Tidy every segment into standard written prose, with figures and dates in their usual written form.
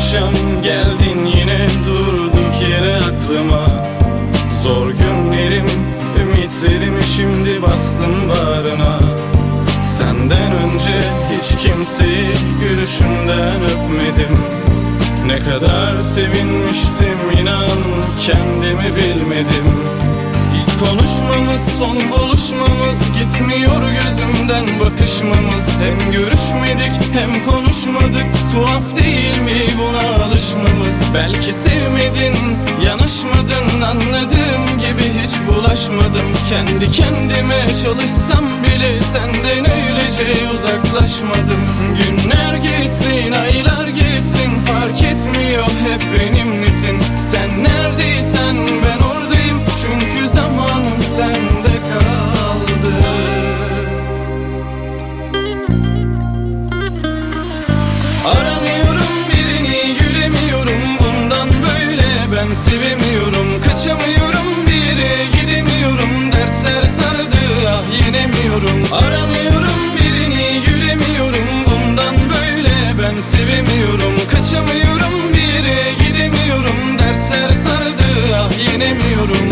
akşam geldin yine durduk yere aklıma. Zor günlerim, ümitlerimi şimdi bastım bağrına. Senden önce hiç kimseyi gülüşünden öpmedim. Ne kadar sevinmiştim inan kendimi bilmedim. İlk konuşmamız son buluşmamız, gitmiyor gözümden bakışmamız. Hem görüşmedik hem konuşmadık, tuhaf değil mi buna alışmamız? Belki sevmedin, yanaşmadın, anladığım gibi hiç bulaşmadım. Kendi kendime çalışsam bile senden öylece uzaklaşmadım. Günler geçsin, aylar geçsin, fark etmiyor hep benimlesin. Sen neredeysen ben oradayım, çünkü zamanım sende kaldı. Aramıyorum birini, gülemiyorum, bundan böyle ben sevemiyorum. Kaçamıyorum bir yere, gidemiyorum, dersler sardı ah yenemiyorum. Aramıyorum birini, gülemiyorum, bundan böyle ben sevemiyorum. Kaçamıyorum bir yere, gidemiyorum, dersler sardı ah yenemiyorum.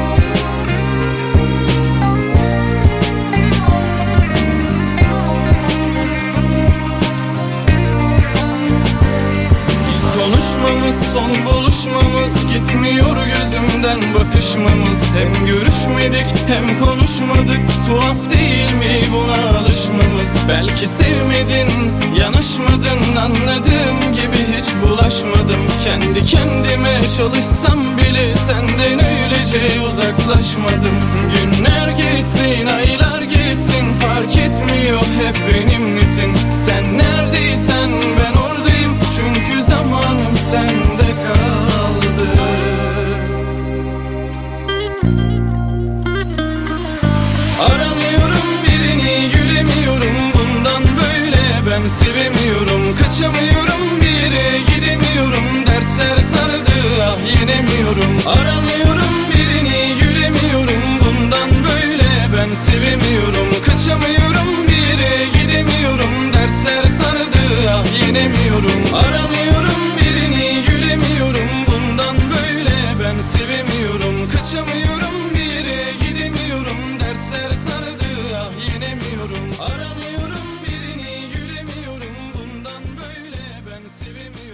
Konuşmamız son buluşmamız, gitmiyor gözümden bakışmamız. Hem görüşmedik hem konuşmadık, tuhaf değil mi buna alışmamız? Belki sevmedin, yanaşmadın, anladığım gibi hiç bulaşmadım. Kendi kendime çalışsam bile senden öylece uzaklaşmadım. Günler geçsin, aylar geçsin, fark etmiyor hep benimlesin. Sen neredeysen ben oradayım, çünkü zamanım sende kaldı. Aramıyorum birini, gülemiyorum, bundan böyle ben sevemiyorum. Kaçamıyorum bir yere, gidemiyorum, dersler sardı ah yenemiyorum. Aramıyorum birini, gülemiyorum, bundan böyle ben sevemiyorum. Kaçamıyorum bir yere, gidemiyorum, dersler sardı ah yenemiyorum. Aramıyorum birini, gülemiyorum, bundan böyle ben sevemiyorum. Kaçamıyorum bir yere, gidemiyorum, dersler sardı ah yenemiyorum. Aramıyorum birini, gülemiyorum, bundan böyle ben sevemiyorum.